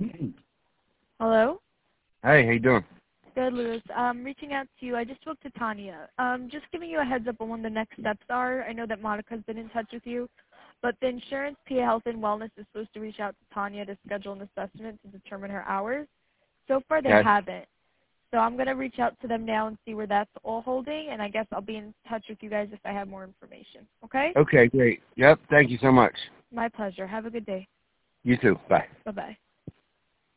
Hello? Hey, how you doing? Good, Lewis. Reaching out to you. I just spoke to Tanya. Just giving you a heads up on when the next steps are. I know that Monica's been in touch with you, but the insurance, PA Health and Wellness is supposed to reach out to Tanya to schedule an assessment to determine her hours. So far, they Okay. haven't. So I'm going to reach out to them now and see where that's all holding, and I guess I'll be in touch with you guys if I have more information. Okay? Okay, great. Yep, thank you so much. My pleasure. Have a good day. You too. Bye. Bye-bye.